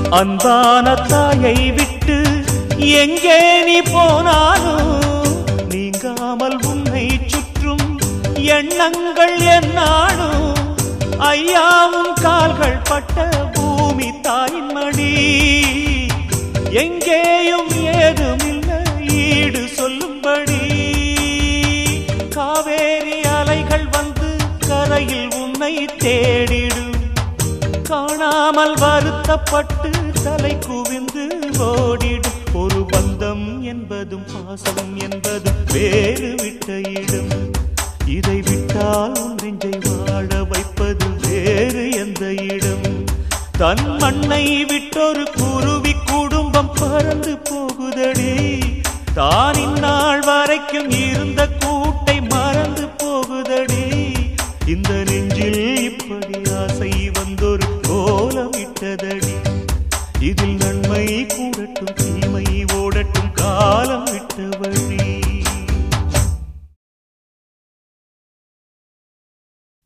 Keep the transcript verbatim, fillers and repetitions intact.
அன்பான தாயை விட்டு எங்கே நீ போனாலும் நீங்காமல் உன்னை சுற்றும் எண்ணங்கள் என்னாலும் ஐயாவும் கால்கள் பட்ட பூமி தாயின் மடி எங்கேயும் ஏதுமில்லை ஈடு சொல்லும்படி காவேரி அலைகள் வந்து கரையில் உன்னை தேடிடும் காணாமல் வருத்தப்பட்டு தலை குவிந்து ஓடிடும் ஒரு பந்தம் என்பதும் பாசம் என்பதும் வேறு விட்ட இடம் இதை விட்டால் நெஞ்சை வாழ வைப்பது வேறு எந்த இடம் தன் மண்ணை விட்டொரு குருவி குடும்பம் பறந்து போகுதடி தான் இந்நாள் வரைக்கும் இருந்த கூட்டை மறந்து போகுதடி இந்த நெஞ்சில் இப்படி ஆசை வந்தொரு கோலமிட்டதடி இதில் நன்மை கூடட்டும் தீமை ஓடட்டும் காலம் விட்ட வழி